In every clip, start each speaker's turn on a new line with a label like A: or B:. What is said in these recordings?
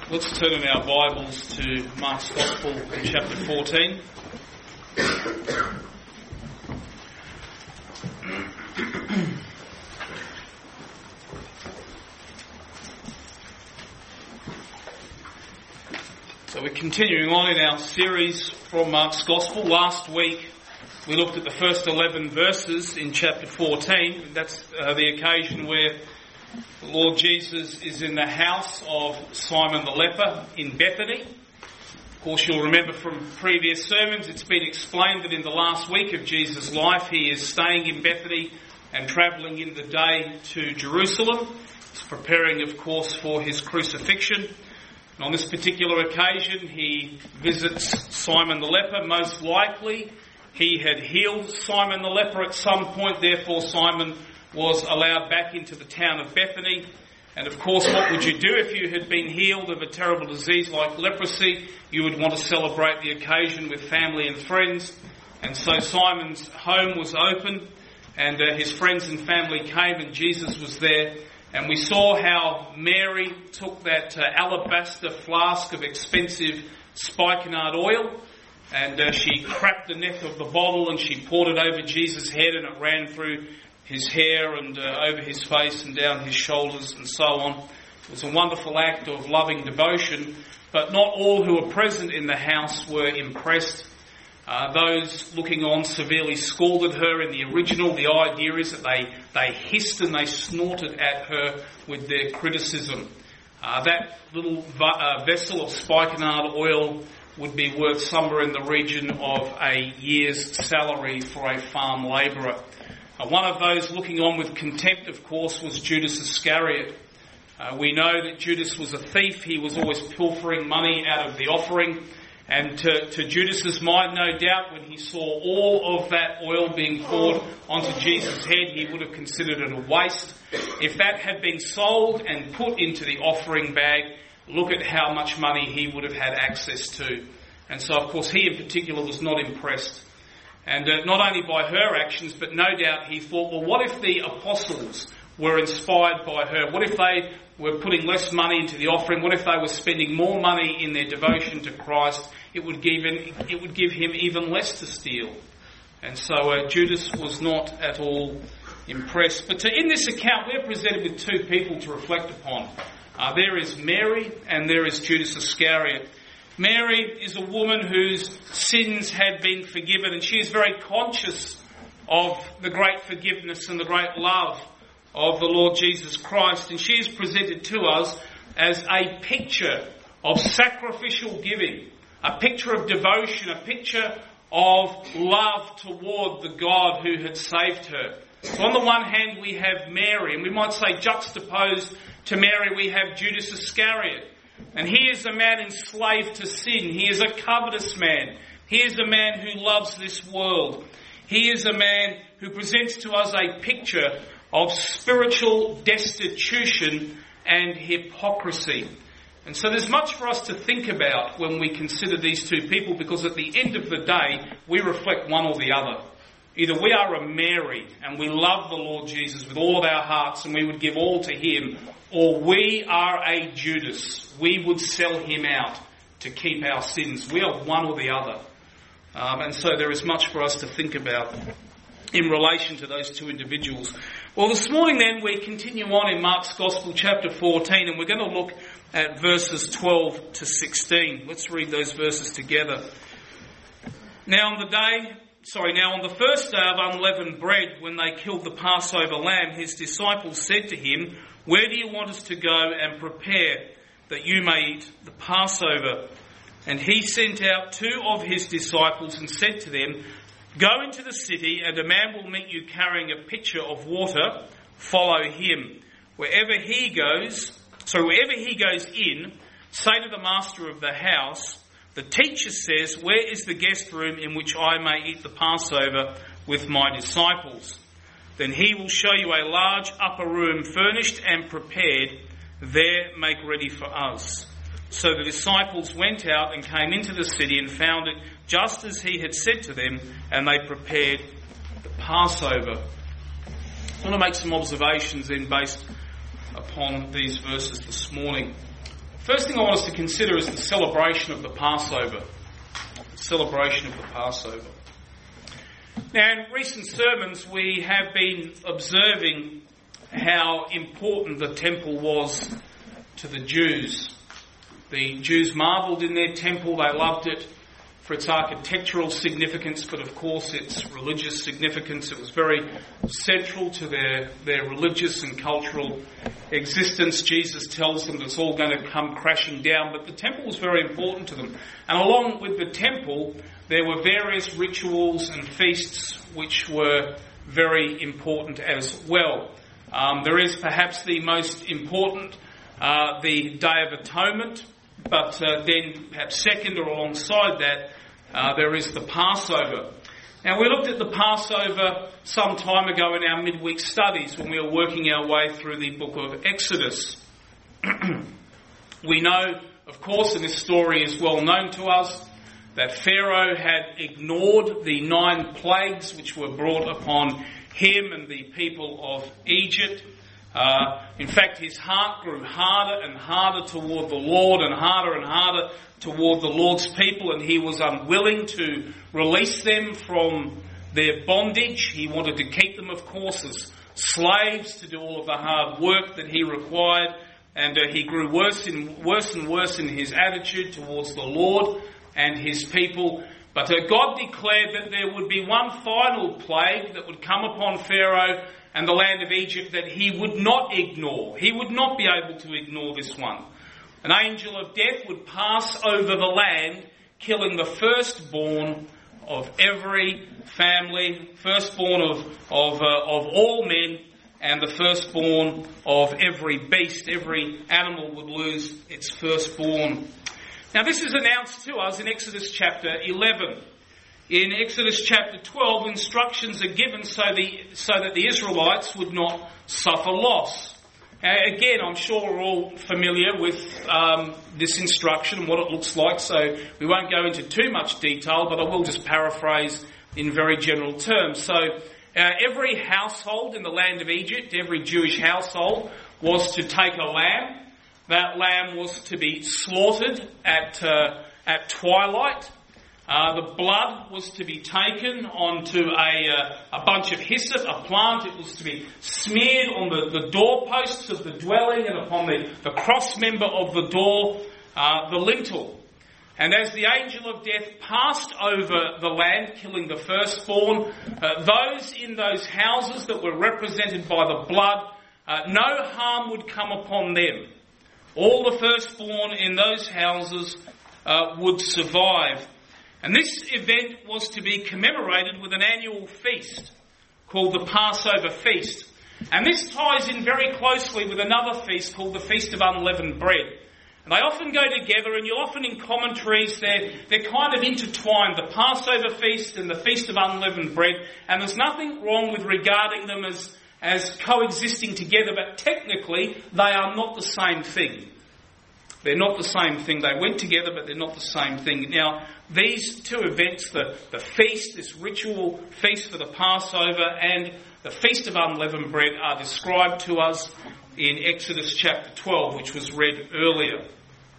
A: Let's turn in our Bibles to Mark's Gospel in chapter 14. So we're continuing on in our series from Mark's Gospel. Last week we looked at the first 11 verses in chapter 14. That's the occasion where the Lord Jesus is in the house of Simon the leper in Bethany. Of course, you'll remember from previous sermons, it's been explained that in the last week of Jesus' life, he is staying in Bethany and travelling in the day to Jerusalem. He's preparing, of course, for his crucifixion. And on this particular occasion, he visits Simon the leper. Most likely, he had healed Simon the leper at some point. Therefore, Simon was allowed back into the town of Bethany. And of course, what would you do if you had been healed of a terrible disease like leprosy? You would want to celebrate the occasion with family and friends. And so Simon's home was open, and his friends and family came, and Jesus was there. And we saw how Mary took that alabaster flask of expensive spikenard oil, and she cracked the neck of the bottle, and she poured it over Jesus' head, and it ran through his hair and over his face and down his shoulders and so on. It was a wonderful act of loving devotion, but not all who were present in the house were impressed. Those looking on severely scalded her in the original. The idea is that they hissed and they snorted at her with their criticism. That little vessel of spikenard oil would be worth somewhere in the region of a year's salary for a farm labourer. One of those looking on with contempt, of course, was Judas Iscariot. We know that Judas was a thief. He was always pilfering money out of the offering. And to Judas's mind, no doubt, when he saw all of that oil being poured onto Jesus' head, he would have considered it a waste. If that had been sold and put into the offering bag, look at how much money he would have had access to. And so, of course, he in particular was not impressed. And not only by her actions, but no doubt he thought, well, what if the apostles were inspired by her? What if they were putting less money into the offering? What if they were spending more money in their devotion to Christ? It would give him even less to steal. And so Judas was not at all impressed. But in this account, we're presented with two people to reflect upon. There is Mary and there is Judas Iscariot. Mary is a woman whose sins had been forgiven, and she is very conscious of the great forgiveness and the great love of the Lord Jesus Christ. And she is presented to us as a picture of sacrificial giving, a picture of devotion, a picture of love toward the God who had saved her. So on the one hand, we have Mary, and we might say juxtaposed to Mary, we have Judas Iscariot. And he is a man enslaved to sin. He is a covetous man. He is a man who loves this world. He is a man who presents to us a picture of spiritual destitution and hypocrisy. And so there's much for us to think about when we consider these two people, because at the end of the day, we reflect one or the other. Either we are a Mary and we love the Lord Jesus with all of our hearts and we would give all to him, or we are a Judas. We would sell him out to keep our sins. We are one or the other. And so there is much for us to think about in relation to those two individuals. Well, this morning then we continue on in Mark's Gospel chapter 14, and we're going to look at verses 12 to 16. Let's read those verses together. Now on the first day of unleavened bread, when they killed the Passover lamb, his disciples said to him, "Where do you want us to go and prepare that you may eat the Passover?" And he sent out two of his disciples and said to them, "Go into the city, and a man will meet you carrying a pitcher of water. Follow him. Wherever he goes in, say to the master of the house, 'The teacher says, where is the guest room in which I may eat the Passover with my disciples?' Then he will show you a large upper room furnished and prepared. There make ready for us." So the disciples went out and came into the city and found it just as he had said to them, and they prepared the Passover. I want to make some observations then based upon these verses this morning. First thing I want us to consider is the celebration of the Passover. The celebration of the Passover. Now, in recent sermons, we have been observing how important the temple was to the Jews. The Jews marvelled in their temple. They loved it for its architectural significance, but of course its religious significance. It was very central to their religious and cultural existence. Jesus tells them that it's all going to come crashing down, but the temple was very important to them. And along with the temple, there were various rituals and feasts which were very important as well. There is perhaps the most important, the Day of Atonement, but then perhaps second or alongside that, there is the Passover. Now, we looked at the Passover some time ago in our midweek studies when we were working our way through the book of Exodus. We know, of course, and this story is well known to us, that Pharaoh had ignored the 9 plagues which were brought upon him and the people of Egypt. In fact, his heart grew harder and harder toward the Lord and harder toward the Lord's people, and he was unwilling to release them from their bondage. He wanted to keep them, of course, as slaves to do all of the hard work that he required, and he grew worse and worse in his attitude towards the Lord and his people. But God declared that there would be one final plague that would come upon Pharaoh and the land of Egypt that he would not ignore. He would not be able to ignore this one. An angel of death would pass over the land, killing the firstborn of every family, firstborn of all men, and the firstborn of every beast. Every animal would lose its firstborn. Now, this is announced to us in Exodus chapter 11. In Exodus chapter 12, instructions are given so that the Israelites would not suffer loss. Again, I'm sure we're all familiar with this instruction and what it looks like, so we won't go into too much detail, but I will just paraphrase in very general terms. So, every household in the land of Egypt, every Jewish household, was to take a lamb. That lamb was to be slaughtered at twilight. The blood was to be taken onto a bunch of hyssop, a plant. It was to be smeared on the doorposts of the dwelling and upon the cross member of the door, the lintel. And as the angel of death passed over the land, killing the firstborn, those in those houses that were represented by the blood, no harm would come upon them. All the firstborn in those houses would survive. And this event was to be commemorated with an annual feast called the Passover Feast. And this ties in very closely with another feast called the Feast of Unleavened Bread. And they often go together, and you'll often in commentaries, they're kind of intertwined, the Passover Feast and the Feast of Unleavened Bread. And there's nothing wrong with regarding them as coexisting together, but technically they are not the same thing. They're not the same thing. They went together, but they're not the same thing. Now, these two events, the feast, this ritual feast for the Passover, and the Feast of Unleavened Bread, are described to us in Exodus chapter 12, which was read earlier.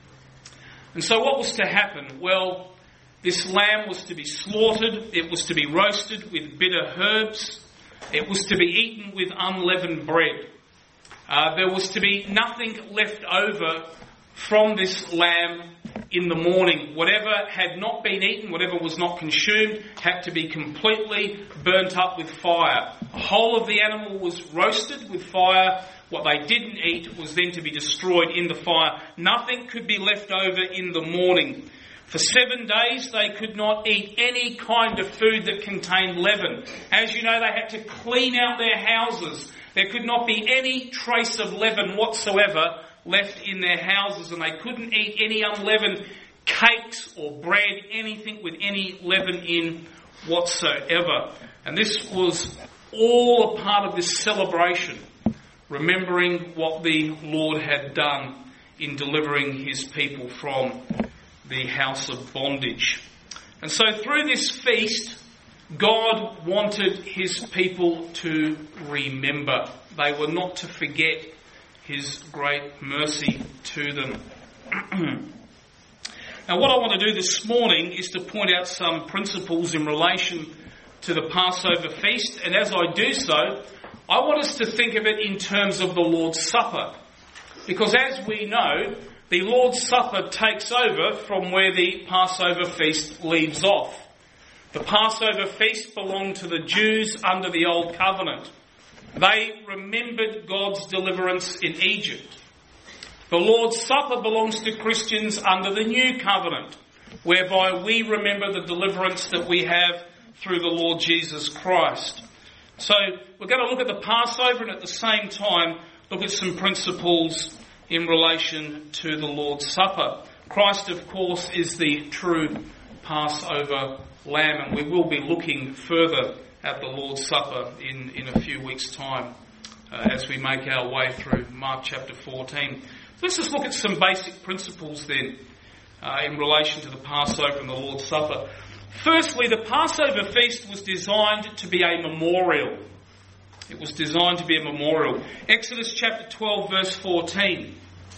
A: And so what was to happen? Well, this lamb was to be slaughtered. It was to be roasted with bitter herbs. It was to be eaten with unleavened bread. There was to be nothing left over from this lamb in the morning. Whatever had not been eaten, whatever was not consumed, had to be completely burnt up with fire. The whole of the animal was roasted with fire. What they didn't eat was then to be destroyed in the fire. Nothing could be left over in the morning. For 7 days they could not eat any kind of food that contained leaven. As you know, they had to clean out their houses. There could not be any trace of leaven whatsoever left in their houses, and they couldn't eat any unleavened cakes or bread, anything with any leaven in whatsoever. And this was all a part of this celebration, remembering what the Lord had done in delivering his people from the house of bondage. And so through this feast, God wanted his people to remember. They were not to forget his great mercy to them. Now, what I want to do this morning is to point out some principles in relation to the Passover feast, and as I do so, I want us to think of it in terms of the Lord's Supper. Because as we know, the Lord's Supper takes over from where the Passover feast leaves off. The Passover feast belonged to the Jews under the Old Covenant. They remembered God's deliverance in Egypt. The Lord's Supper belongs to Christians under the New Covenant, whereby we remember the deliverance that we have through the Lord Jesus Christ. So we're going to look at the Passover and at the same time look at some principles in relation to the Lord's Supper. Christ, of course, is the true Passover lamb, and we will be looking further at the Lord's Supper in a few weeks' time as we make our way through Mark chapter 14. Let's just look at some basic principles then in relation to the Passover and the Lord's Supper. Firstly, the Passover feast was designed to be a memorial. It was designed to be a memorial. Exodus chapter 12 verse 14.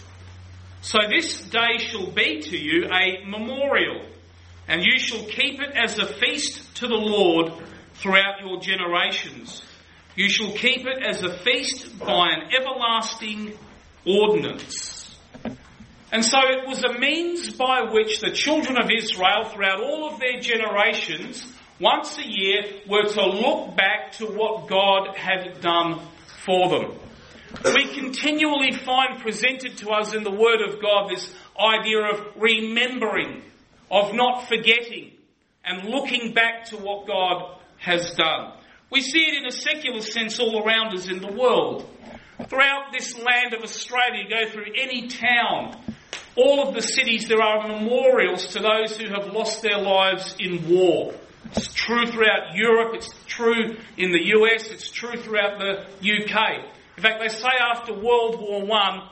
A: So this day shall be to you a memorial, and you shall keep it as a feast to the Lord throughout your generations. You shall keep it as a feast by an everlasting ordinance. And so it was a means by which the children of Israel throughout all of their generations, once a year, were to look back to what God had done for them. We continually find presented to us in the Word of God this idea of remembering, of not forgetting, and looking back to what God has done. We see it in a secular sense all around us in the world. Throughout this land of Australia, go through any town, all of the cities, there are memorials to those who have lost their lives in war. It's true throughout Europe, it's true in the US, it's true throughout the UK. In fact, they say after World War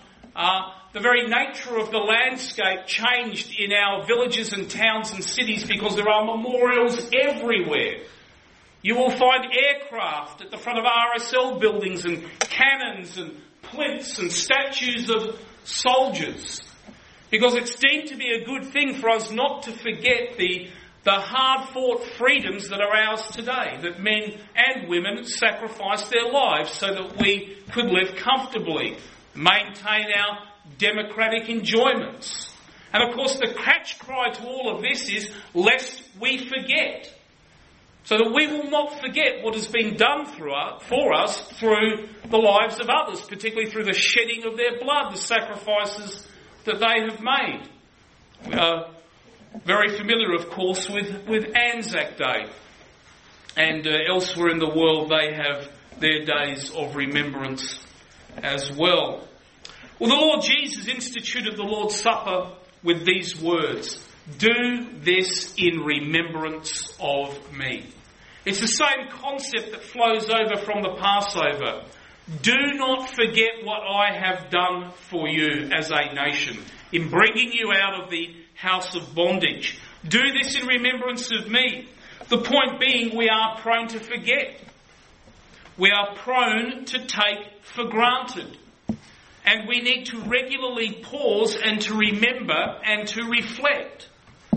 A: I, the very nature of the landscape changed in our villages and towns and cities because there are memorials everywhere. You will find aircraft at the front of RSL buildings and cannons and plinths and statues of soldiers. Because it's deemed to be a good thing for us not to forget the hard-fought freedoms that are ours today, that men and women sacrificed their lives so that we could live comfortably, maintain our democratic enjoyments. And of course the catch cry to all of this is, lest we forget. So that we will not forget what has been done for us through the lives of others, particularly through the shedding of their blood, the sacrifices that they have made. We are very familiar, of course, with Anzac Day. And elsewhere in the world they have their days of remembrance as well. Well, the Lord Jesus instituted the Lord's Supper with these words, "Do this in remembrance of me." It's the same concept that flows over from the Passover. Do not forget what I have done for you as a nation in bringing you out of the house of bondage. Do this in remembrance of me. The point being, we are prone to forget. We are prone to take for granted. And we need to regularly pause and to remember and to reflect.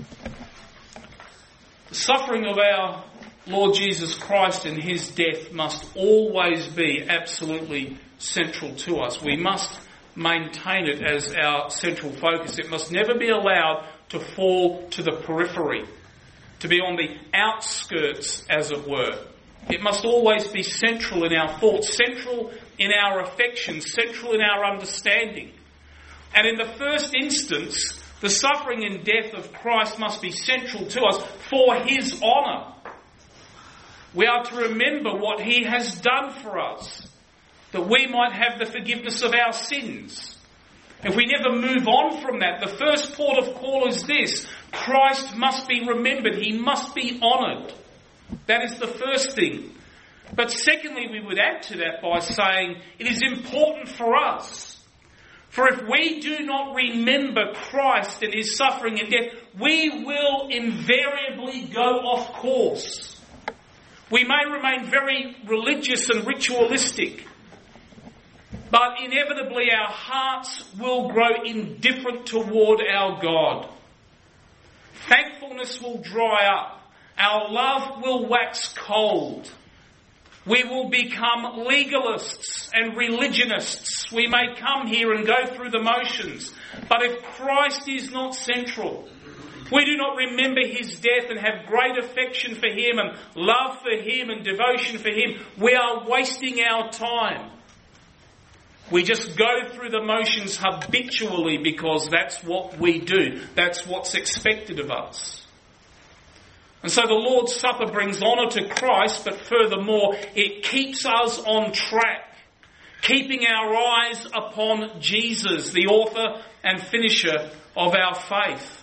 A: The suffering of our Lord Jesus Christ and his death must always be absolutely central to us. We must maintain it as our central focus. It must never be allowed to fall to the periphery, to be on the outskirts, as it were. It must always be central in our thoughts, central in our affections, central in our understanding. And in the first instance, the suffering and death of Christ must be central to us for his honour. We are to remember what he has done for us, that we might have the forgiveness of our sins. If we never move on from that, the first port of call is this: Christ must be remembered, he must be honoured. That is the first thing. But secondly, we would add to that by saying it is important for us. For if we do not remember Christ and his suffering and death, we will invariably go off course. We may remain very religious and ritualistic. But inevitably our hearts will grow indifferent toward our God. Thankfulness will dry up. Our love will wax cold. We will become legalists and religionists. We may come here and go through the motions. But if Christ is not central, we do not remember his death and have great affection for him and love for him and devotion for him, we are wasting our time. We just go through the motions habitually because that's what we do. That's what's expected of us. And so the Lord's Supper brings honour to Christ, but furthermore, it keeps us on track, keeping our eyes upon Jesus, the author and finisher of our faith.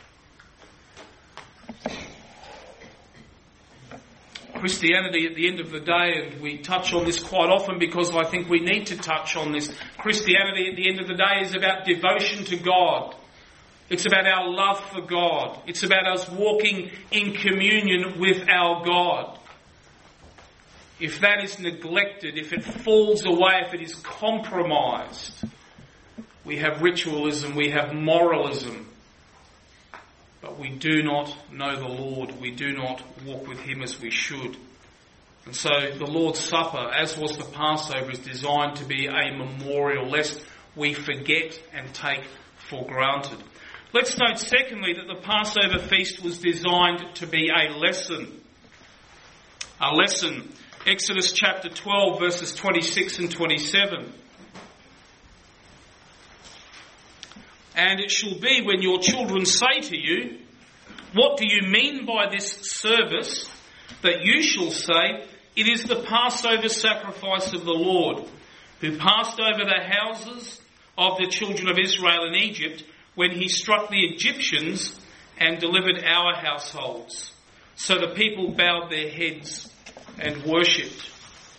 A: Christianity at the end of the day, and we touch on this quite often because I think we need to touch on this, Christianity at the end of the day is about devotion to God. It's about our love for God. It's about us walking in communion with our God. If that is neglected, if it falls away, if it is compromised, we have ritualism, we have moralism, but we do not know the Lord. We do not walk with him as we should. And so the Lord's Supper, as was the Passover, is designed to be a memorial, lest we forget and take for granted. Let's note, secondly, that the Passover feast was designed to be a lesson. A lesson. Exodus chapter 12, verses 26 and 27. And it shall be when your children say to you, what do you mean by this service? That you shall say, it is the Passover sacrifice of the Lord, who passed over the houses of the children of Israel in Egypt when he struck the Egyptians and delivered our households. So the people bowed their heads and worshipped.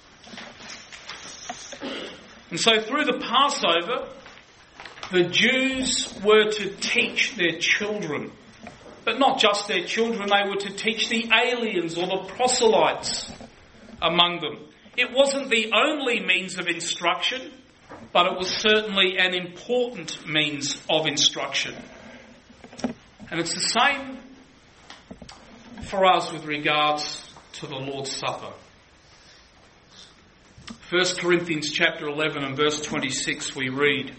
A: And so through the Passover, the Jews were to teach their children, but not just their children, they were to teach the aliens or the proselytes among them. It wasn't the only means of instruction, but it was certainly an important means of instruction. And it's the same for us with regards to the Lord's Supper. 1 Corinthians chapter 11 and verse 26 we read,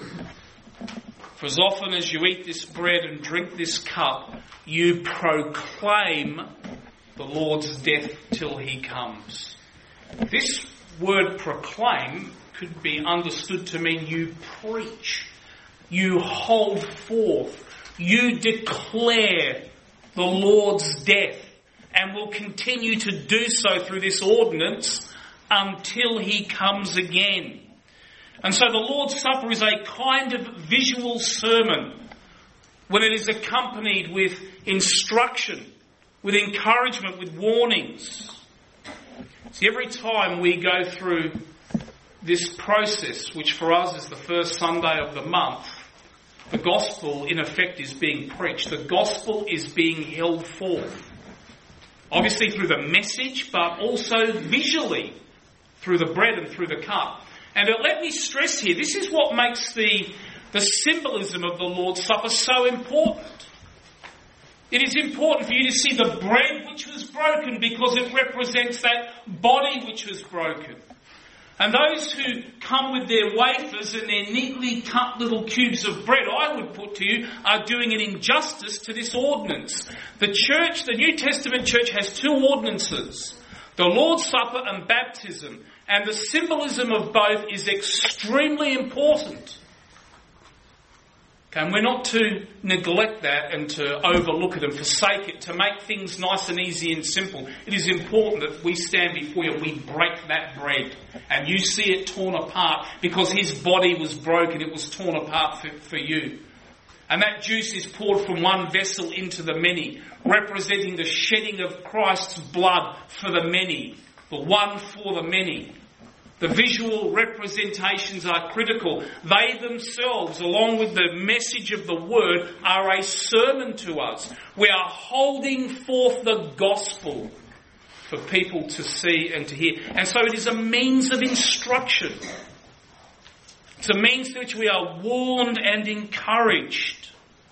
A: for as often as you eat this bread and drink this cup, you proclaim the Lord's death till he comes. This word proclaim could be understood to mean you preach, you hold forth, you declare the Lord's death, and will continue to do so through this ordinance until he comes again. And so the Lord's Supper is a kind of visual sermon when it is accompanied with instruction, with encouragement, with warnings. See, every time we go through this process, which for us is the first Sunday of the month, the gospel in effect is being preached. The gospel is being held forth. Obviously through the message, but also visually through the bread and through the cup. And let me stress here, this is what makes the symbolism of the Lord's Supper so important. It is important for you to see the bread which was broken because it represents that body which was broken. And those who come with their wafers and their neatly cut little cubes of bread, I would put to you, are doing an injustice to this ordinance. The church, the New Testament church, has two ordinances, the Lord's Supper and baptism. And the symbolism of both is extremely important. Okay, and we're not to neglect that and to overlook it and forsake it, to make things nice and easy and simple. It is important that we stand before you and we break that bread and you see it torn apart because his body was broken, it was torn apart for you. And that juice is poured from one vessel into the many, representing the shedding of Christ's blood for the many, the one for the many. The visual representations are critical. They themselves, along with the message of the word, are a sermon to us. We are holding forth the gospel for people to see and to hear. And so it is a means of instruction. It's a means through which we are warned and encouraged.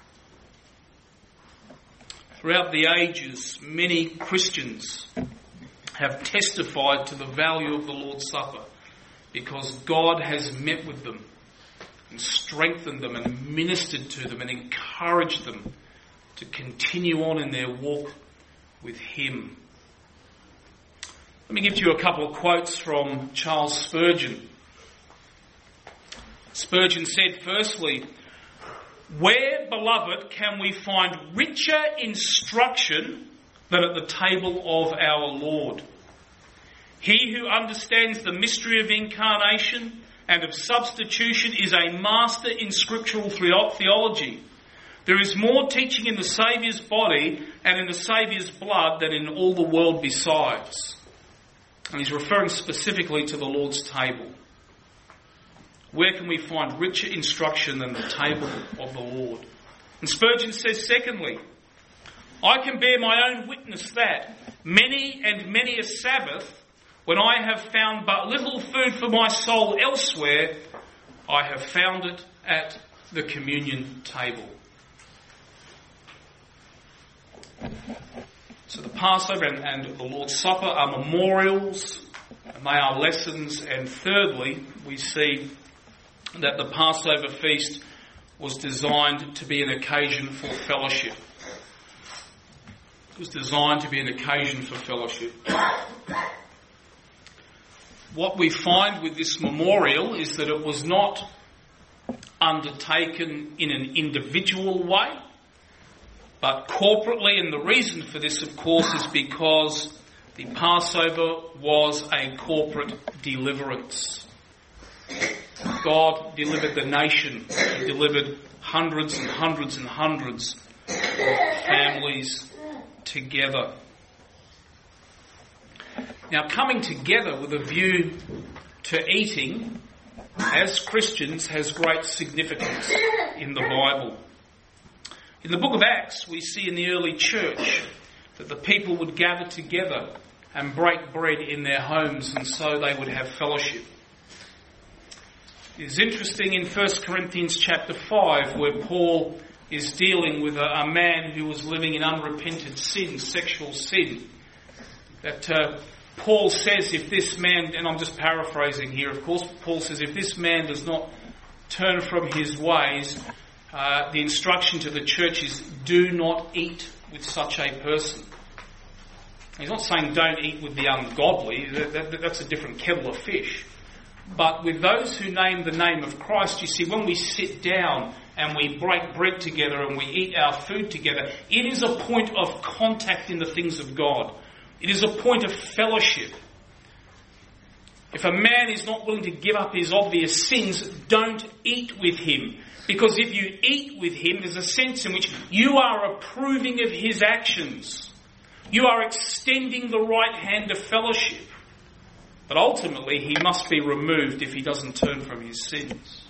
A: Throughout the ages, many Christians have testified to the value of the Lord's Supper because God has met with them and strengthened them and ministered to them and encouraged them to continue on in their walk with Him. Let me give you a couple of quotes from Charles Spurgeon. Spurgeon said, firstly, "Where, beloved, can we find richer instruction than at the table of our Lord? He who understands the mystery of incarnation and of substitution is a master in scriptural theology. There is more teaching in the Saviour's body and in the Saviour's blood than in all the world besides." And he's referring specifically to the Lord's table. Where can we find richer instruction than the table of the Lord? And Spurgeon says, secondly, "I can bear my own witness that many and many a Sabbath, when I have found but little food for my soul elsewhere, I have found it at the communion table." So the Passover and the Lord's Supper are memorials, and they are lessons. And thirdly, we see that the Passover feast was designed to be an occasion for fellowship. It was designed to be an occasion for fellowship. What we find with this memorial is that it was not undertaken in an individual way, but corporately, and the reason for this, of course, is because the Passover was a corporate deliverance. God delivered the nation. He delivered hundreds and hundreds and hundreds of families together. Now, coming together with a view to eating as Christians has great significance in the Bible. In the book of Acts, we see in the early church that the people would gather together and break bread in their homes, and so they would have fellowship. It is interesting in 1 Corinthians chapter 5, where Paul is dealing with a man who was living in unrepented sin, sexual sin, that Paul says if this man, and I'm just paraphrasing here, of course, Paul says if this man does not turn from his ways, the instruction to the church is do not eat with such a person. He's not saying don't eat with the ungodly, that's a different kettle of fish. But with those who name the name of Christ, you see, when we sit down and we break bread together and we eat our food together, it is a point of contact in the things of God. It is a point of fellowship. If a man is not willing to give up his obvious sins, don't eat with him. Because if you eat with him, there's a sense in which you are approving of his actions. You are extending the right hand of fellowship. But ultimately, he must be removed if he doesn't turn from his sins.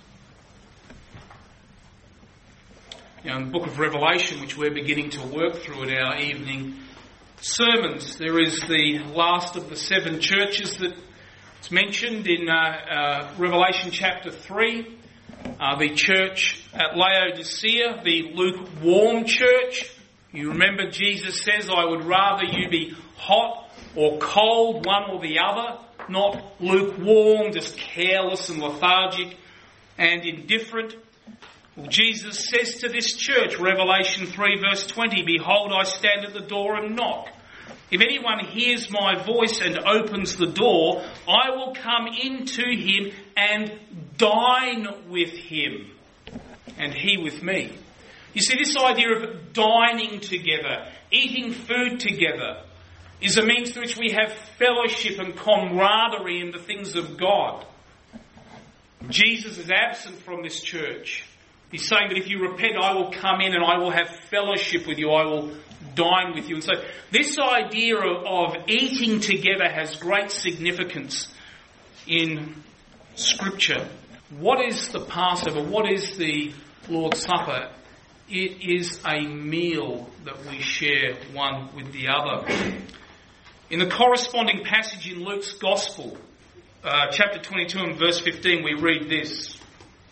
A: In the book of Revelation, which we're beginning to work through in our evening sermons, there is the last of the 7 churches that it's mentioned in Revelation chapter 3. The church at Laodicea, the lukewarm church. You remember Jesus says, I would rather you be hot or cold, one or the other, not lukewarm, just careless and lethargic and indifferent. Well, Jesus says to this church, Revelation 3 verse 20, "Behold, I stand at the door and knock. If anyone hears my voice and opens the door, I will come into him and dine with him, and he with me." You see, this idea of dining together, eating food together, is a means through which we have fellowship and camaraderie in the things of God. Jesus is absent from this church. He's saying that if you repent, I will come in and I will have fellowship with you. I will dine with you. And so this idea of eating together has great significance in Scripture. What is the Passover? What is the Lord's Supper? It is a meal that we share one with the other. In the corresponding passage in Luke's Gospel, chapter 22 and verse 15, we read this.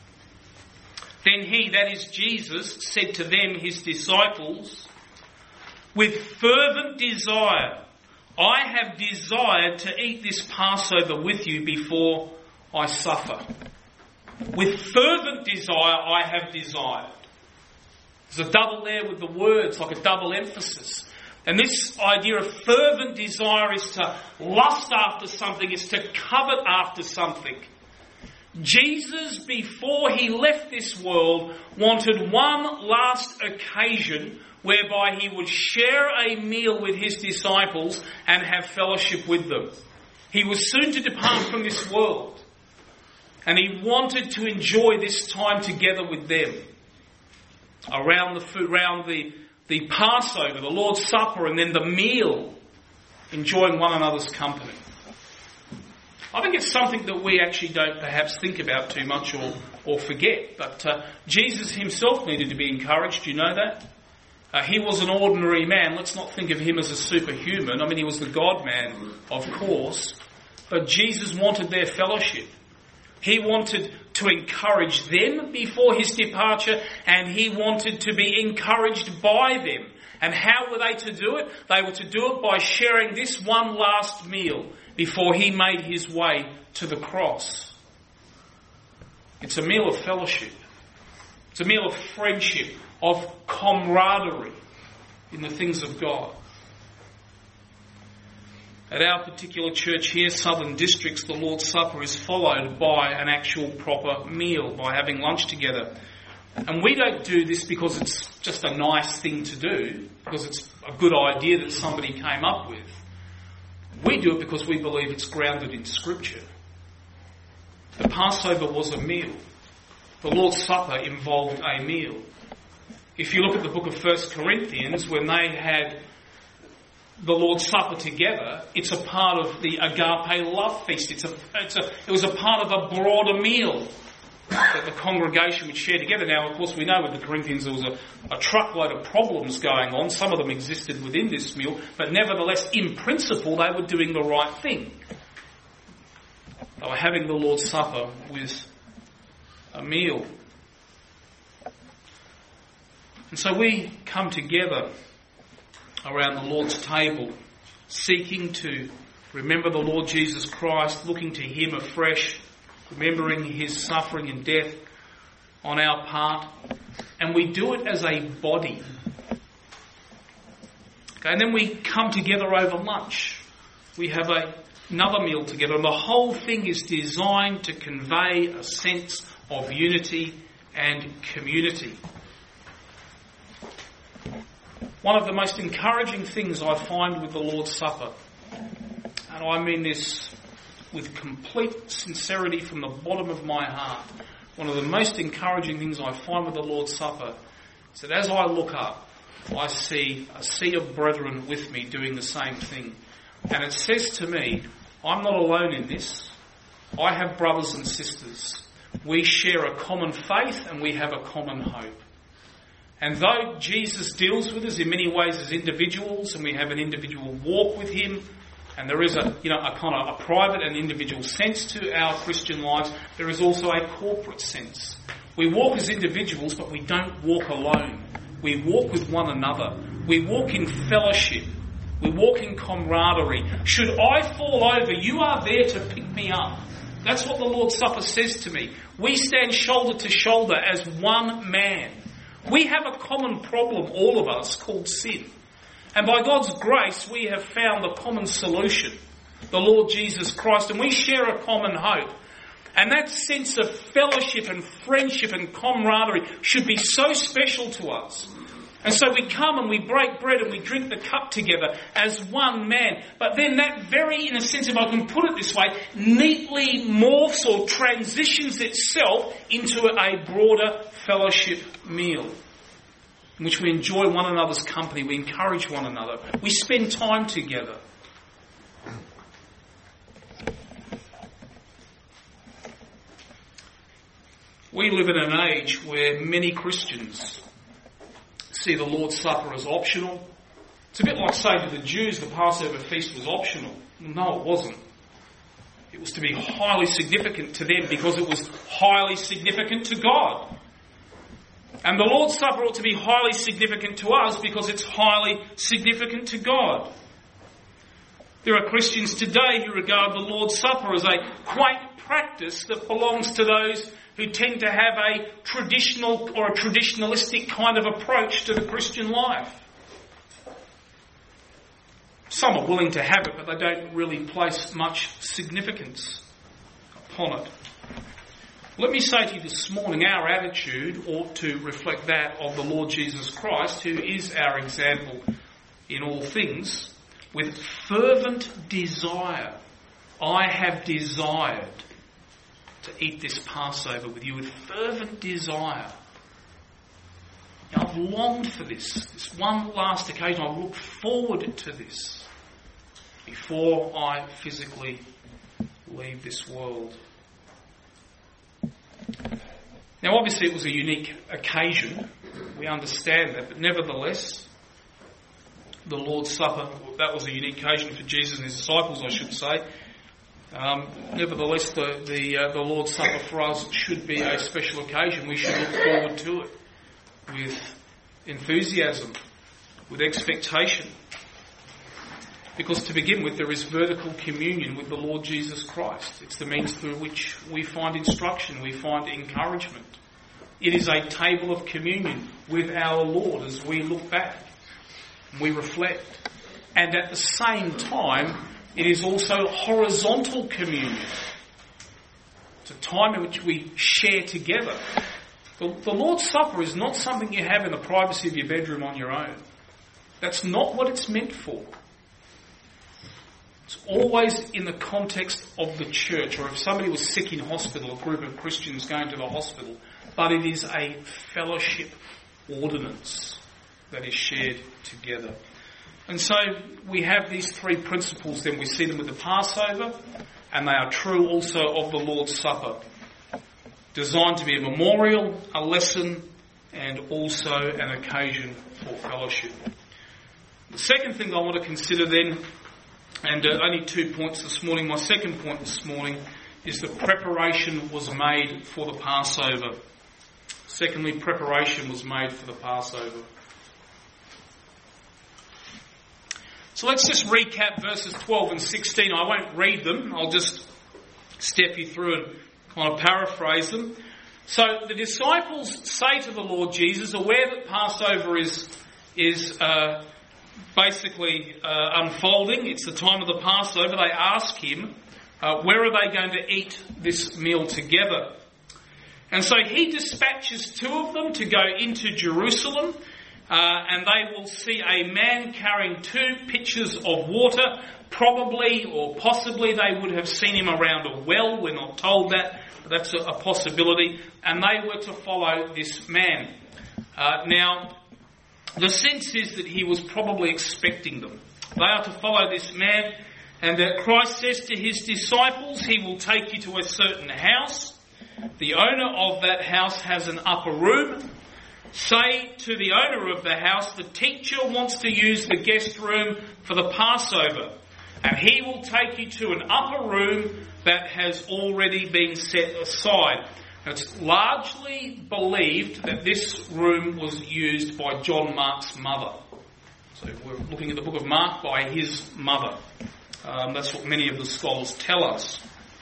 A: Then he, that is Jesus, said to them, his disciples, with fervent desire, I have desired to eat this Passover with you before I suffer. With fervent desire, I have desired. There's a double there with the words, like a double emphasis. And this idea of fervent desire is to lust after something, is to covet after something. Jesus, before he left this world, wanted one last occasion whereby he would share a meal with his disciples and have fellowship with them. He was soon to depart from this world, and he wanted to enjoy this time together with them around the food, around the Passover, the Lord's Supper, and then the meal, enjoying one another's company. I think it's something that we actually don't perhaps think about too much or forget. But Jesus himself needed to be encouraged. Do you know that? He was an ordinary man. Let's not think of him as a superhuman. I mean, he was the God-man, of course. But Jesus wanted their fellowship. He wanted to encourage them before his departure, and he wanted to be encouraged by them. And how were they to do it? They were to do it by sharing this one last meal before he made his way to the cross. It's a meal of fellowship. It's a meal of friendship, of camaraderie in the things of God. At our particular church here, Southern Districts, the Lord's Supper is followed by an actual proper meal, by having lunch together. And we don't do this because it's just a nice thing to do, because it's a good idea that somebody came up with. We do it because we believe it's grounded in Scripture. The Passover was a meal. The Lord's Supper involved a meal. If you look at the book of 1 Corinthians, when they had the Lord's Supper together, it's a part of the agape love feast. It was a part of a broader meal that the congregation would share together. Now, of course, we know with the Corinthians there was a truckload of problems going on. Some of them existed within this meal, but nevertheless, in principle, they were doing the right thing. They were having the Lord's Supper with a meal. And so we come together around the Lord's table, seeking to remember the Lord Jesus Christ, looking to him afresh, remembering his suffering and death on our part. And we do it as a body. Okay, and then we come together over lunch. We have another meal together, and the whole thing is designed to convey a sense of unity and community. One of the most encouraging things I find with the Lord's Supper, and I mean this with complete sincerity from the bottom of my heart, one of the most encouraging things I find with the Lord's Supper is that as I look up, I see a sea of brethren with me doing the same thing. And it says to me, I'm not alone in this. I have brothers and sisters. We share a common faith and we have a common hope. And though Jesus deals with us in many ways as individuals, and we have an individual walk with him, and there is a kind of a private and individual sense to our Christian lives, there is also a corporate sense. We walk as individuals, but we don't walk alone. We walk with one another. We walk in fellowship. We walk in camaraderie. Should I fall over, you are there to pick me up. That's what the Lord's Supper says to me. We stand shoulder to shoulder as one man. We have a common problem, all of us, called sin. And by God's grace, we have found a common solution, the Lord Jesus Christ, and we share a common hope. And that sense of fellowship and friendship and camaraderie should be so special to us. And so we come and we break bread and we drink the cup together as one man. But then that very, in a sense, if I can put it this way, neatly morphs or transitions itself into a broader fellowship meal in which we enjoy one another's company, we encourage one another, we spend time together. We live in an age where many Christians see the Lord's Supper as optional. It's a bit like saying to the Jews the Passover feast was optional. No, it wasn't. It was to be highly significant to them because it was highly significant to God. And the Lord's Supper ought to be highly significant to us because it's highly significant to God. There are Christians today who regard the Lord's Supper as a quaint practice that belongs to those who tend to have a traditional or a traditionalistic kind of approach to the Christian life. Some are willing to have it, but they don't really place much significance upon it. Let me say to you this morning, our attitude ought to reflect that of the Lord Jesus Christ, who is our example in all things. With fervent desire, I have desired to eat this Passover with you. With fervent desire. I've longed for this one last occasion. I look forward to this before I physically leave this world. Now, obviously, it was a unique occasion. We understand that, but nevertheless, the Lord's Supper, that was a unique occasion for Jesus and his disciples, I should say. Nevertheless, the Lord's Supper for us should be a special occasion. We should look forward to it with enthusiasm, with expectation. Because to begin with, there is vertical communion with the Lord Jesus Christ. It's the means through which we find instruction, we find encouragement. It is a table of communion with our Lord as we look back, we reflect. And at the same time, it is also horizontal communion. It's a time in which we share together. The Lord's Supper is not something you have in the privacy of your bedroom on your own. That's not what it's meant for. It's always in the context of the church, or if somebody was sick in hospital, a group of Christians going to the hospital, but it is a fellowship ordinance that is shared together. And so we have these three principles, then we see them with the Passover, and they are true also of the Lord's Supper. Designed to be a memorial, a lesson, and also an occasion for fellowship. The second thing I want to consider then, and only 2 points this morning. My second point this morning is that preparation was made for the Passover. Secondly, preparation was made for the Passover. So let's just recap verses 12 and 16. I won't read them. I'll just step you through and kind of paraphrase them. So the disciples say to the Lord Jesus, aware that Passover is basically unfolding. It's the time of the Passover. They ask him, where are they going to eat this meal together? And so he dispatches two of them to go into Jerusalem, and they will see a man carrying 2 pitchers of water. Probably or possibly they would have seen him around a well. We're not told that, but that's a possibility. And they were to follow this man. Now, the sense is that he was probably expecting them. They are to follow this man, and Christ says to his disciples, he will take you to a certain house. The owner of that house has an upper room. Say to the owner of the house, the teacher wants to use the guest room for the Passover, and he will take you to an upper room that has already been set aside. It's largely believed that this room was used by John Mark's mother. So we're looking at the book of Mark by his mother. That's what many of the scholars tell us.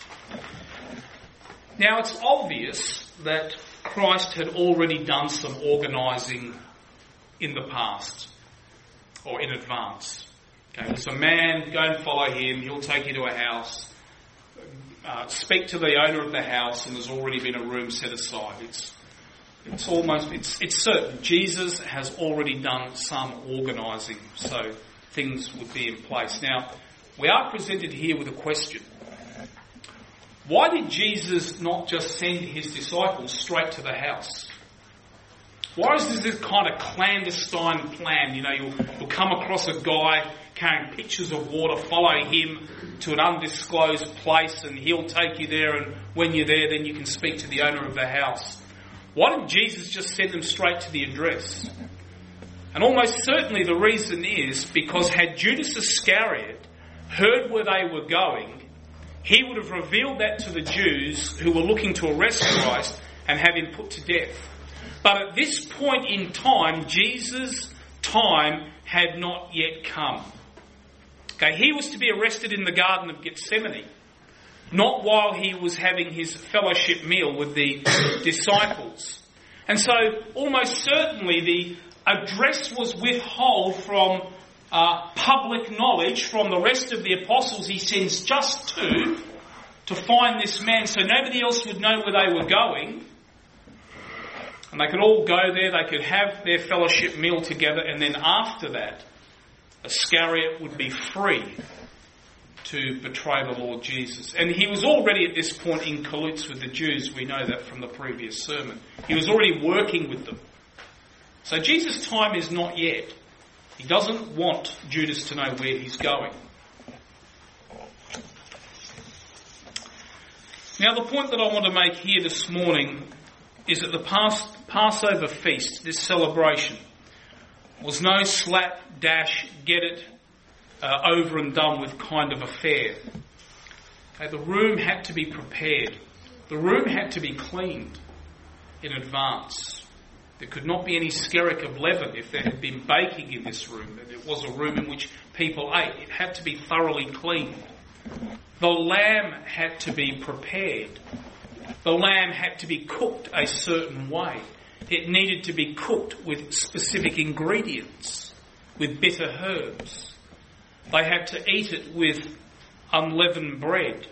A: Now it's obvious that Christ had already done some organising in the past, or in advance. Okay, there's a man, go and follow him, he'll take you to a house. Speak to the owner of the house, and there's already been a room set aside. It's certain. Jesus has already done some organising, so things would be in place. Now, we are presented here with a question. Why did Jesus not just send his disciples straight to the house? Why is this kind of clandestine plan? You know, you'll come across a guy carrying pitchers of water, follow him to an undisclosed place, and he'll take you there, and when you're there, then you can speak to the owner of the house. Why didn't Jesus just send them straight to the address? And almost certainly the reason is because had Judas Iscariot heard where they were going, he would have revealed that to the Jews who were looking to arrest Christ and have him put to death. But at this point in time, Jesus' time had not yet come. Okay, he was to be arrested in the Garden of Gethsemane, not while he was having his fellowship meal with the disciples. And so, almost certainly, the address was withheld from public knowledge from the rest of the apostles. He sends just two to find this man, so nobody else would know where they were going. And they could all go there, they could have their fellowship meal together, and then after that, Iscariot would be free to betray the Lord Jesus. And he was already at this point in cahoots with the Jews. We know that from the previous sermon. He was already working with them. So Jesus' time is not yet. He doesn't want Judas to know where he's going. Now, the point that I want to make here this morning is that the Passover feast, this celebration, was no slap, dash, get it over and done with kind of affair. Okay, the room had to be prepared. The room had to be cleaned in advance. There could not be any skerrick of leaven if there had been baking in this room. It was a room in which people ate. It had to be thoroughly cleaned. The lamb had to be prepared. The lamb had to be cooked a certain way. It needed to be cooked with specific ingredients, with bitter herbs. They had to eat it with unleavened bread.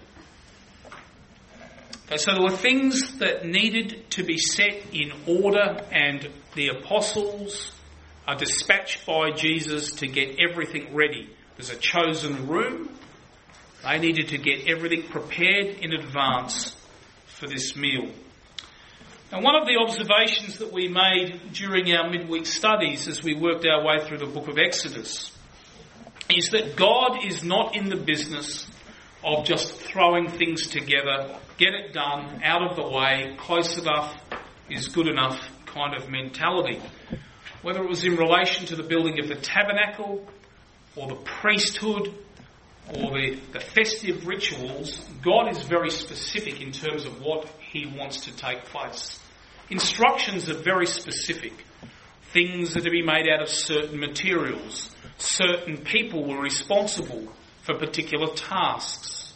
A: Okay, so there were things that needed to be set in order, and the apostles are dispatched by Jesus to get everything ready. There's a chosen room. They needed to get everything prepared in advance for this meal. And one of the observations that we made during our midweek studies as we worked our way through the book of Exodus is that God is not in the business of just throwing things together, get it done, out of the way, close enough is good enough kind of mentality. Whether it was in relation to the building of the tabernacle or the priesthood or the festive rituals, God is very specific in terms of what he wants to take place. Instructions are very specific. Things are to be made out of certain materials. Certain people were responsible for particular tasks.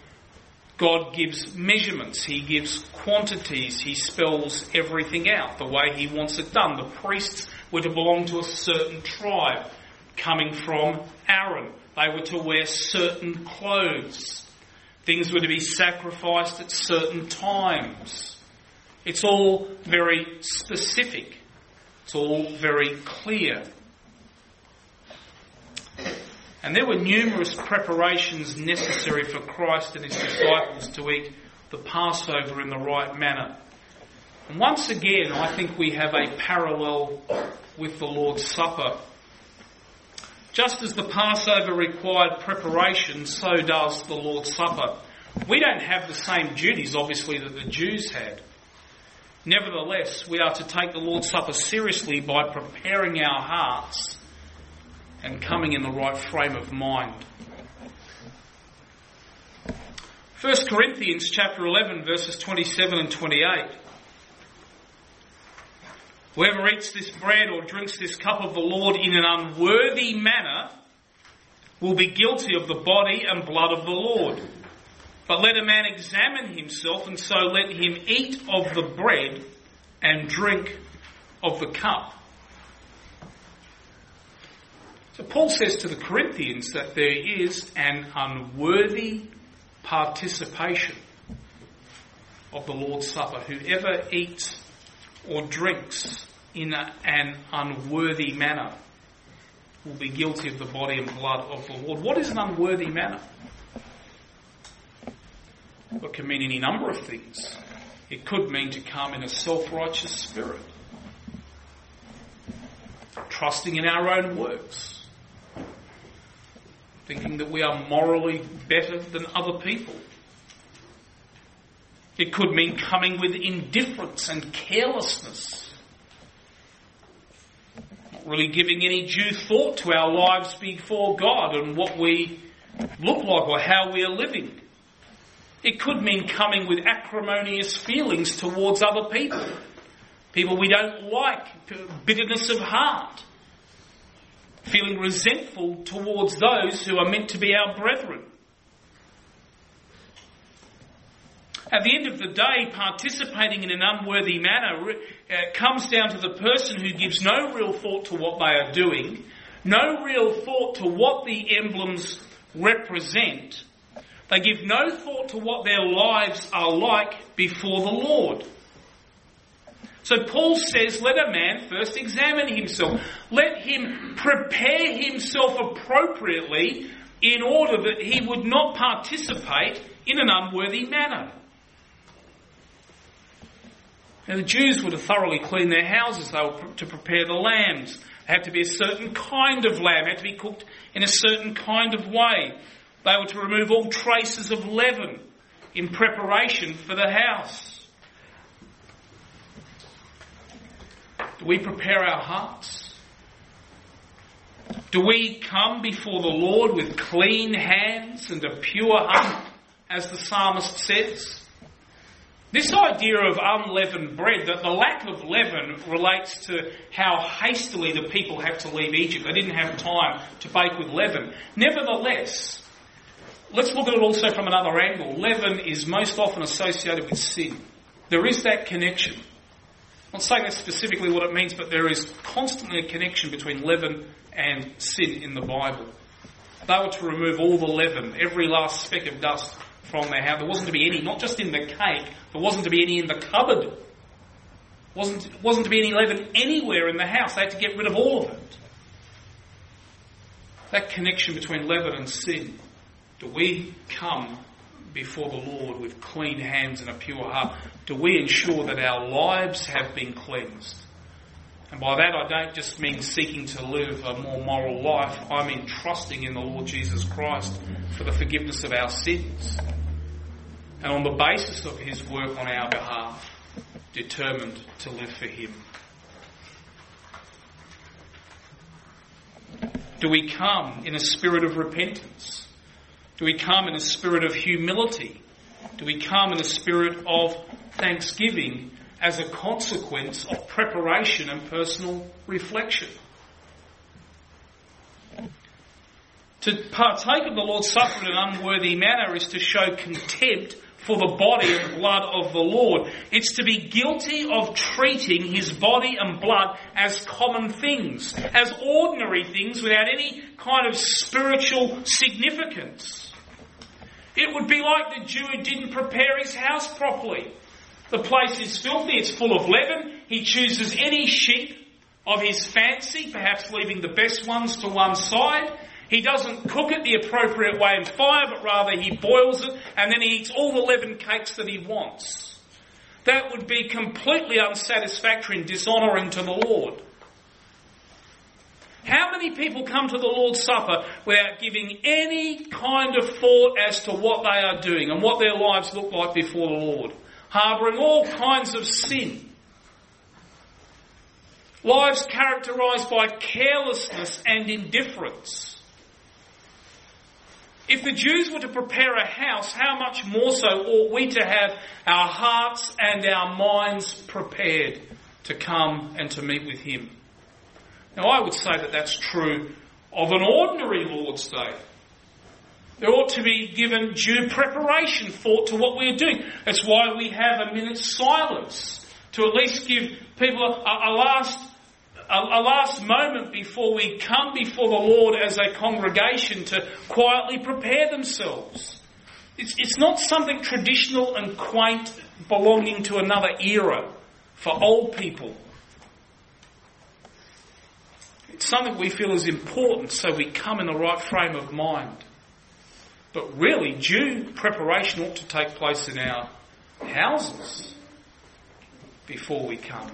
A: God gives measurements. He gives quantities. He spells everything out the way he wants it done. The priests were to belong to a certain tribe coming from Aaron. They were to wear certain clothes. Things were to be sacrificed at certain times. It's all very specific. It's all very clear. And there were numerous preparations necessary for Christ and his disciples to eat the Passover in the right manner. And once again, I think we have a parallel with the Lord's Supper. Just as the Passover required preparation, so does the Lord's Supper. We don't have the same duties, obviously, that the Jews had. Nevertheless, we are to take the Lord's Supper seriously by preparing our hearts and coming in the right frame of mind. 1 Corinthians chapter 11, verses 27 and 28. Whoever eats this bread or drinks this cup of the Lord in an unworthy manner will be guilty of the body and blood of the Lord. But let a man examine himself, and so let him eat of the bread and drink of the cup. So Paul says to the Corinthians that there is an unworthy participation of the Lord's Supper. Whoever eats or drinks in an unworthy manner will be guilty of the body and blood of the Lord. What is an unworthy manner? Well, it can mean any number of things. It could mean to come in a self-righteous spirit, trusting in our own works, thinking that we are morally better than other people. It could mean coming with indifference and carelessness, not really giving any due thought to our lives before God and what we look like or how we are living. It could mean coming with acrimonious feelings towards other people, people we don't like, bitterness of heart, feeling resentful towards those who are meant to be our brethren. At the end of the day, participating in an unworthy manner comes down to the person who gives no real thought to what they are doing, no real thought to what the emblems represent. They give no thought to what their lives are like before the Lord. So Paul says, let a man first examine himself. Let him prepare himself appropriately in order that he would not participate in an unworthy manner. Now, the Jews were to thoroughly clean their houses. They were to prepare the lambs. They had to be a certain kind of lamb. It had to be cooked in a certain kind of way. They were to remove all traces of leaven in preparation for the house. Do we prepare our hearts? Do we come before the Lord with clean hands and a pure heart, as the psalmist says? This idea of unleavened bread, that the lack of leaven relates to how hastily the people had to leave Egypt. They didn't have time to bake with leaven. Nevertheless, let's look at it also from another angle. Leaven is most often associated with sin. There is that connection. I'm not saying that's specifically what it means, but there is constantly a connection between leaven and sin in the Bible. They were to remove all the leaven, every last speck of dust from their house. There wasn't to be any, not just in the cake, there wasn't to be any in the cupboard. Wasn't to be any leaven anywhere in the house. They had to get rid of all of it. That connection between leaven and sin. Do we come before the Lord with clean hands and a pure heart? Do we ensure that our lives have been cleansed? And by that I don't just mean seeking to live a more moral life. I mean trusting in the Lord Jesus Christ for the forgiveness of our sins. And on the basis of his work on our behalf, determined to live for him. Do we come in a spirit of repentance? Do we come in a spirit of humility? Do we come in a spirit of thanksgiving as a consequence of preparation and personal reflection? To partake of the Lord's Supper in an unworthy manner is to show contempt for the body and blood of the Lord. It's to be guilty of treating his body and blood as common things, as ordinary things without any kind of spiritual significance. It would be like the Jew who didn't prepare his house properly. The place is filthy, it's full of leaven. He chooses any sheep of his fancy, perhaps leaving the best ones to one side. He doesn't cook it the appropriate way in fire, but rather he boils it and then he eats all the leavened cakes that he wants. That would be completely unsatisfactory and dishonouring to the Lord. How many people come to the Lord's Supper without giving any kind of thought as to what they are doing and what their lives look like before the Lord? Harbouring all kinds of sin. Lives characterised by carelessness and indifference. If the Jews were to prepare a house, how much more so ought we to have our hearts and our minds prepared to come and to meet with him? Now, I would say that that's true of an ordinary Lord's Day. There ought to be given due preparation, thought to what we're doing. That's why we have a minute's silence, to at least give people a last moment before we come before the Lord as a congregation to quietly prepare themselves. It's not something traditional and quaint belonging to another era for old people. It's something we feel is important so we come in the right frame of mind. But really, due preparation ought to take place in our houses before we come.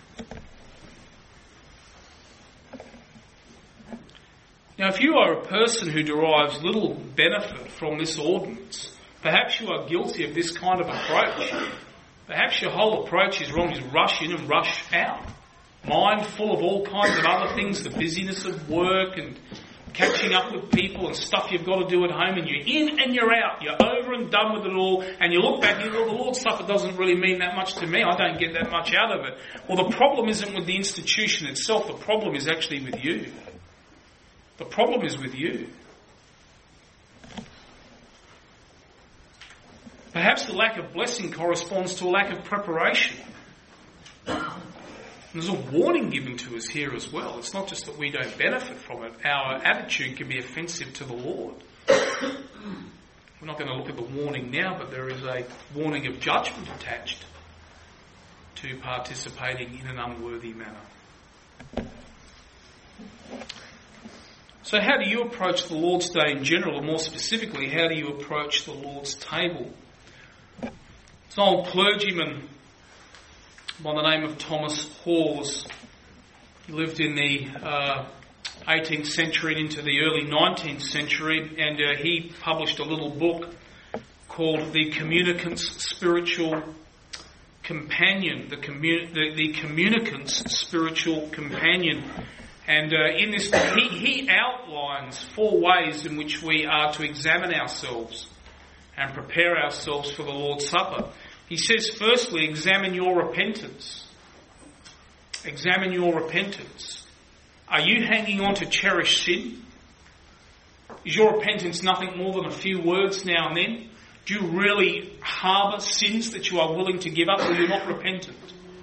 A: Now, if you are a person who derives little benefit from this ordinance, perhaps you are guilty of this kind of approach. Perhaps your whole approach is wrong, is rush in and rush out. Mind full of all kinds of other things, the busyness of work and catching up with people and stuff you've got to do at home, and you're in and you're out. You're over and done with it all, and you look back and you go, well, the Lord's Supper doesn't really mean that much to me. I don't get that much out of it. Well, the problem isn't with the institution itself. The problem is actually with you. The problem is with you. Perhaps the lack of blessing corresponds to a lack of preparation. And there's a warning given to us here as well. It's not just that we don't benefit from it. Our attitude can be offensive to the Lord. We're not going to look at the warning now, but there is a warning of judgment attached to participating in an unworthy manner. So how do you approach the Lord's Day in general, or more specifically, how do you approach the Lord's table? It's an old clergyman by the name of Thomas Hawes. He lived in the 18th century and into the early 19th century, and he published a little book called The Communicant's Spiritual Companion. The Communicant's Spiritual Companion. And in this, he outlines 4 ways in which we are to examine ourselves and prepare ourselves for the Lord's Supper. He says, firstly, examine your repentance. Examine your repentance. Are you hanging on to cherished sin? Is your repentance nothing more than a few words now and then? Do you really harbour sins that you are willing to give up, or you're not repentant?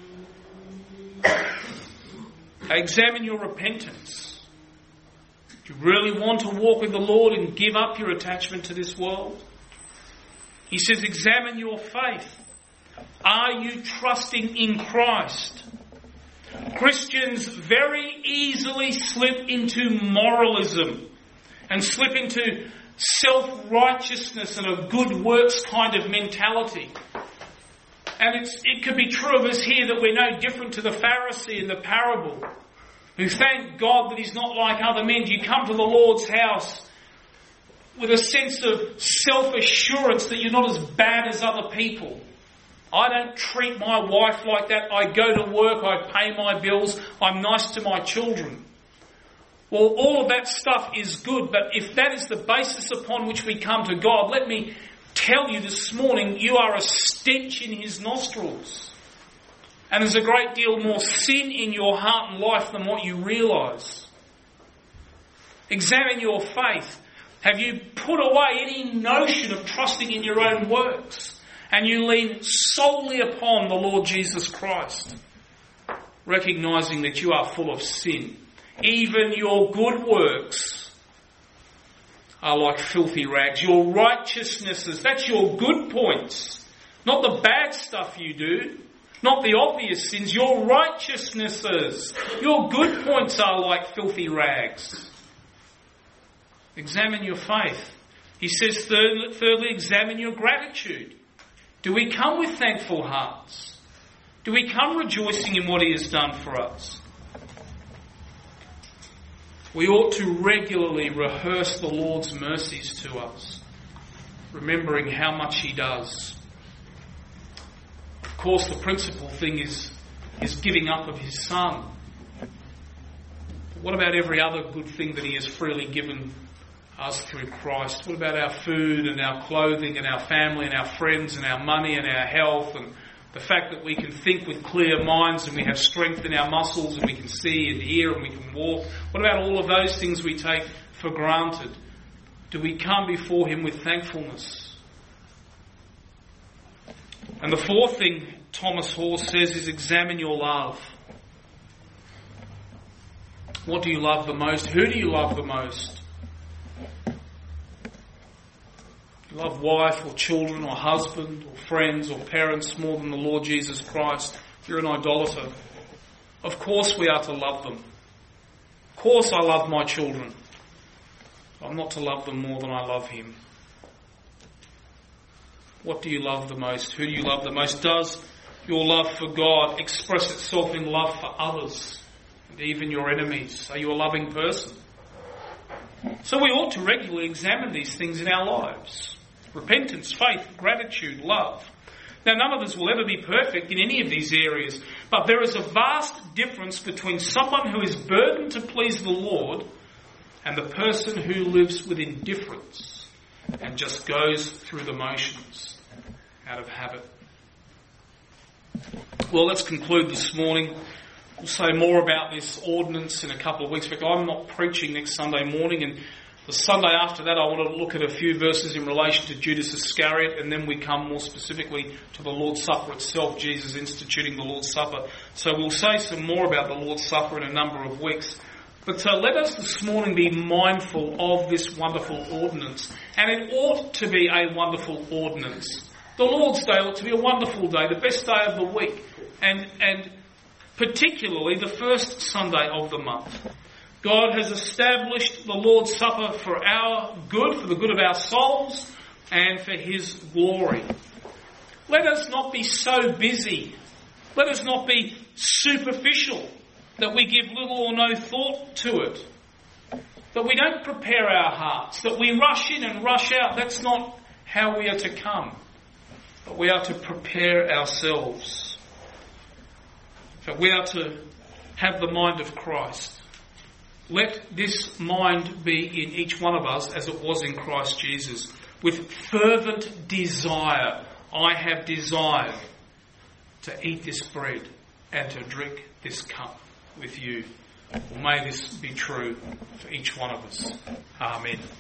A: Examine your repentance. Do you really want to walk with the Lord and give up your attachment to this world? He says, examine your faith. Are you trusting in Christ? Christians very easily slip into moralism and slip into self-righteousness and a good works kind of mentality. And it could be true of us here that we're no different to the Pharisee in the parable, who thank God that he's not like other men. Do you come to the Lord's house with a sense of self-assurance that you're not as bad as other people? I don't treat my wife like that. I go to work, I pay my bills, I'm nice to my children. Well, all of that stuff is good, but if that is the basis upon which we come to God, let me tell you this morning, you are a stench in his nostrils. And there's a great deal more sin in your heart and life than what you realise. Examine your faith. Have you put away any notion of trusting in your own works? And you lean solely upon the Lord Jesus Christ, recognising that you are full of sin. Even your good works are like filthy rags. Your righteousnesses, that's your good points. Not the bad stuff you do, not the obvious sins. Your righteousnesses, your good points are like filthy rags. Examine your faith. He says, thirdly, examine your gratitude. Do we come with thankful hearts? Do we come rejoicing in what he has done for us? We ought to regularly rehearse the Lord's mercies to us, remembering how much he does. Of course, the principal thing is giving up of his Son. But what about every other good thing that he has freely given us through Christ? What about our food and our clothing and our family and our friends and our money and our health, and the fact that we can think with clear minds and we have strength in our muscles and we can see and hear and we can walk? What about all of those things we take for granted? Do we come before him with thankfulness? And the fourth thing Thomas Hawes says is examine your love. What do you love the most? Who do you love the most? You love wife or children or husband or friends or parents more than the Lord Jesus Christ, you're an idolater. Of course we are to love them. Of course I love my children. I'm not to love them more than I love him. What do you love the most? Who do you love the most? Does your love for God express itself in love for others and even your enemies? Are you a loving person? So we ought to regularly examine these things in our lives. Repentance, faith, gratitude, love. Now, none of us will ever be perfect in any of these areas, but there is a vast difference between someone who is burdened to please the Lord and the person who lives with indifference and just goes through the motions out of habit. Well, let's conclude this morning. We'll say more about this ordinance in a couple of weeks. In fact, I'm not preaching next Sunday morning, and the Sunday after that I want to look at a few verses in relation to Judas Iscariot, and then we come more specifically to the Lord's Supper itself, Jesus instituting the Lord's Supper. So we'll say some more about the Lord's Supper in a number of weeks. But let us this morning be mindful of this wonderful ordinance. And it ought to be a wonderful ordinance. The Lord's Day ought to be a wonderful day, the best day of the week. And particularly the first Sunday of the month. God has established the Lord's Supper for our good, for the good of our souls, and for His glory. Let us not be so busy. Let us not be superficial that we give little or no thought to it. That we don't prepare our hearts. That we rush in and rush out. That's not how we are to come. But we are to prepare ourselves. That we are to have the mind of Christ. Let this mind be in each one of us as it was in Christ Jesus. With fervent desire, I have desired to eat this bread and to drink this cup with you. May this be true for each one of us. Amen.